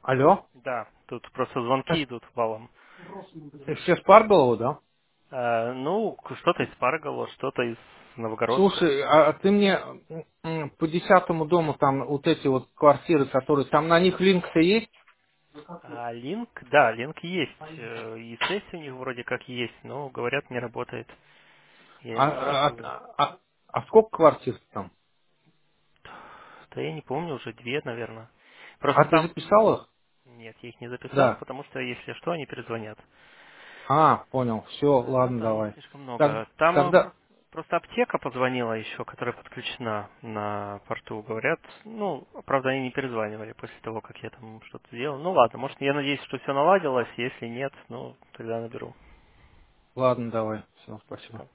Алло? Да, тут просто звонки идут валом. Все Спарголова, да? Ну, что-то из Паргола, что-то из Новогородска. Слушай, а ты мне по 10-му дому там вот эти вот квартиры, которые там на них линк-то есть? Линк, да, линк есть. И сессия у них вроде как есть, но, говорят, не работает. Я А, не а, спрашивал. а, а- а сколько квартир там? Да я не помню, уже две, наверное. А Просто ты там... записал их? Нет, я их не записал, Да. потому что, если что, они перезвонят. Понял. Все, Но ладно, там не давай. слишком Так, много. Там тогда, просто аптека позвонила еще, которая подключена на порту, говорят. Ну, правда, они не перезванивали после того, как я там что-то сделал. Ну ладно, может, я надеюсь, что все наладилось. Если нет, ну, тогда наберу. ладно, давай. Все, спасибо. Пока.